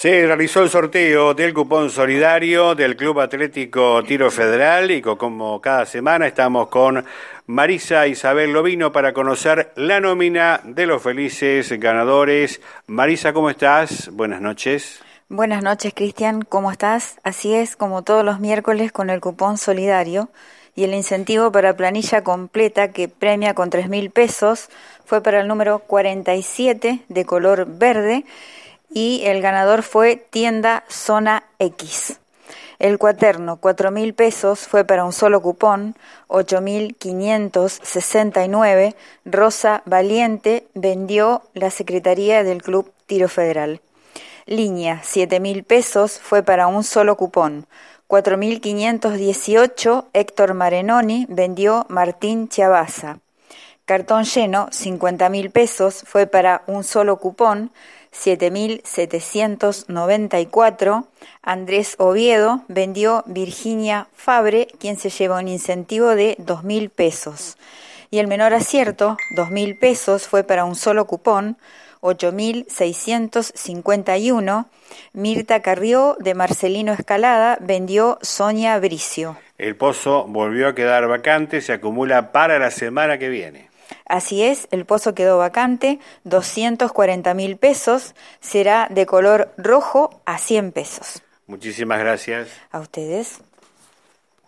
Se realizó el sorteo del cupón solidario del Club Atlético Tiro Federal y como cada semana estamos con Marisa Isabel Lovino para conocer la nómina de los felices ganadores. Marisa, ¿cómo estás? Buenas noches. Buenas noches, Cristian, ¿cómo estás? Así es, como todos los miércoles con el cupón solidario y el incentivo para planilla completa que premia con 3.000 pesos fue para el número 47 de color verde y el ganador fue Tienda Zona X. El cuaterno, 4.000 pesos, fue para un solo cupón, 8.569, Rosa Valiente vendió la Secretaría del Club Tiro Federal. Línea, 7.000 pesos, fue para un solo cupón, 4.518, Héctor Marenoni vendió Martín Chiabaza. Cartón lleno, 50.000 pesos, fue para un solo cupón, 7.794, Andrés Oviedo vendió Virginia Fabre, quien se lleva un incentivo de 2.000 pesos. Y el menor acierto, 2.000 pesos, fue para un solo cupón, 8.651, Mirta Carrió de Marcelino Escalada vendió Sonia Bricio. El pozo volvió a quedar vacante, se acumula para la semana que viene. Así es, el pozo quedó vacante, 240.000 pesos, será de color rojo a 100 pesos. Muchísimas gracias. A ustedes.